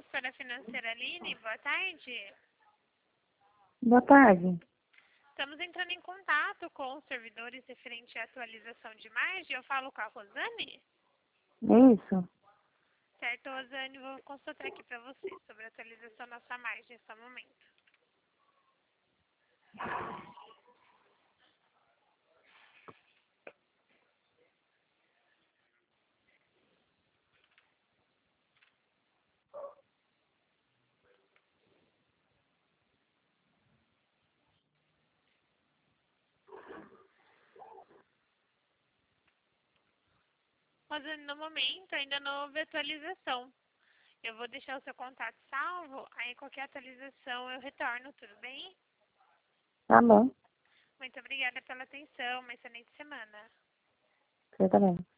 Consultora financeira Aline, boa tarde. Boa tarde. Estamos entrando em contato com os servidores referente à atualização de margem. Eu falo com a Rosane? É isso? Certo, Rosane, vou consultar aqui para você sobre a atualização da sua margem nesse momento. Rosane, no momento ainda não houve atualização. Eu vou deixar o seu contato salvo, aí qualquer atualização eu retorno, tudo bem? Tá bom. Muito obrigada pela atenção, uma excelente semana. Você também.